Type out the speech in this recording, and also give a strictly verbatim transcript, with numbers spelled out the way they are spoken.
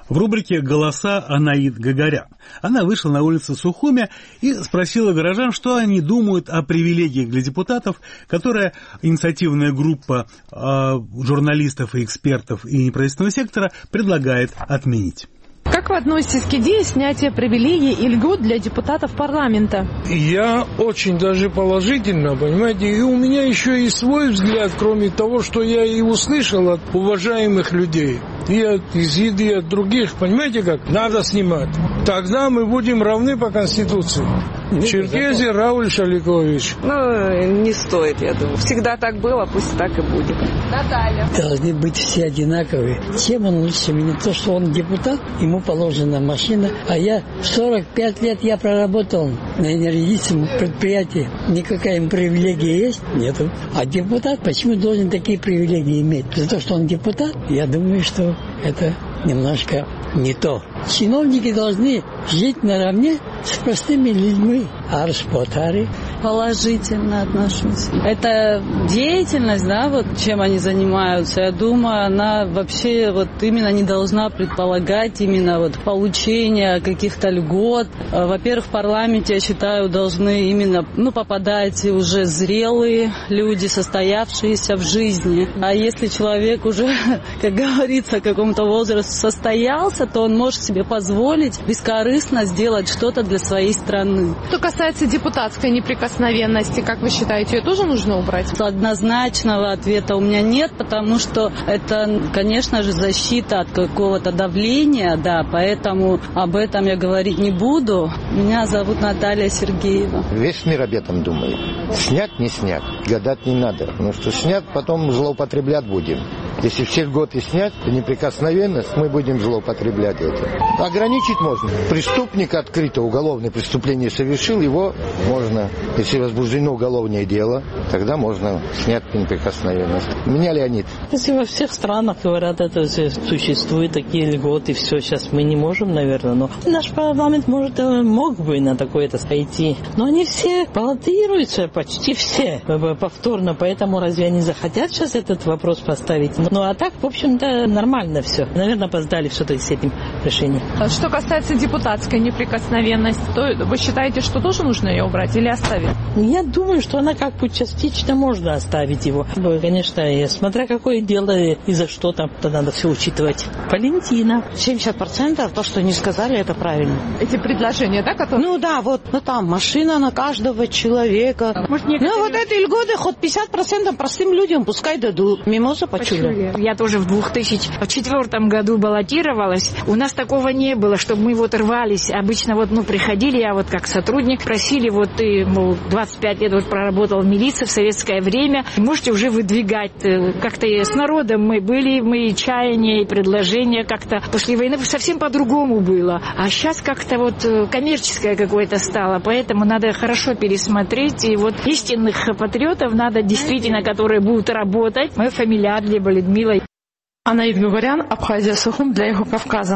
В рубрике «Голоса» Анаид Гагарян. Она вышла на улицу Сухуми и спросила горожан, что они думают о привилегиях для депутатов, которые инициативная группа э, журналистов и экспертов и неправительственного сектора предлагает отменить. Как вы относитесь к идее снятия привилегий и льгот для депутатов парламента? Я очень даже положительно, понимаете, и у меня еще и свой взгляд, кроме того, что я и услышал от уважаемых людей, и от ИЗИД, и от других, понимаете как, надо снимать. Тогда мы будем равны по Конституции. Черкезия Рауль Шаликович. Ну, не стоит, я думаю. Всегда так было, пусть так и будет. Наталья. Должны быть все одинаковые. Чем он лучше меня? То, что он депутат, ему положена машина, а я сорок пять лет я проработал на энергетическом предприятии. Никакая ему привилегия есть? Нету. А депутат почему должен такие привилегии иметь? За то, что он депутат? Я думаю, что это немножко не то. Чиновники должны жить наравне с простыми людьми. Аршпотари. Положительно отношусь. Это деятельность, да, вот чем они занимаются. Я думаю, она вообще вот именно не должна предполагать именно вот получение каких-то льгот. Во-первых, в парламенте, я считаю, должны именно, ну, попадать уже зрелые люди, состоявшиеся в жизни. А если человек уже, как говорится, в каком-то возрасте состоялся, то он может себе позволить бескорыстно сделать что-то для своей страны. Что касается депутатской неприкосновенности, как вы считаете, ее тоже нужно убрать? Однозначного ответа у меня нет, потому что это, конечно же, защита от какого-то давления, да, поэтому об этом я говорить не буду. Меня зовут Наталья Сергеева. Весь мир об этом думает. Снять, не снять, гадать не надо, потому что снять, потом злоупотреблять будем. Если все льготы снять, то неприкосновенность, мы будем злоупотреблять это. Ограничить можно. Преступник открыто уголовное преступление совершил, его можно, если возбуждено уголовное дело, тогда можно снять неприкосновенность. Меня Леонид. Если во всех странах, говорят, это существуют такие льготы, все, сейчас мы не можем, наверное, но наш парламент, может, мог бы на такое-то пойти. Но они все баллотируются, почти все, повторно, поэтому разве они захотят сейчас этот вопрос поставить? Ну, а так, в общем-то, нормально все. Наверное, опоздали все-таки с этим решением. Что касается депутатской неприкосновенности, то вы считаете, что тоже нужно ее убрать или оставить? Я думаю, что она как бы частично можно оставить его. Конечно, смотря какое дело и за что там, то надо все учитывать. Валентина. семьдесят процентов то, что не сказали, это правильно. Эти предложения, да, которые? Ну да, вот, ну там машина на каждого человека. Может, некоторые... Ну вот эти льготы хоть пятьдесят процентов простым людям пускай дадут. Мимоза почули. Я тоже в две тысячи четвёртом году баллотировалась. У нас такого не было, чтобы мы вот рвались. Обычно вот, ну, приходили, я вот как сотрудник, просили, вот ты, мол, двадцать пять лет вот проработал в милиции в советское время, можете уже выдвигать. Как-то с народом мы были, мы и чаяния, и предложения как-то после войны совсем по-другому было. А сейчас как-то вот коммерческое какое-то стало, поэтому надо хорошо пересмотреть. И вот истинных патриотов надо действительно, которые будут работать. Моя фамилия Адлеба Людмила. Анаид Гагарян, Абхазия, Сухум для Эхо Кавказа.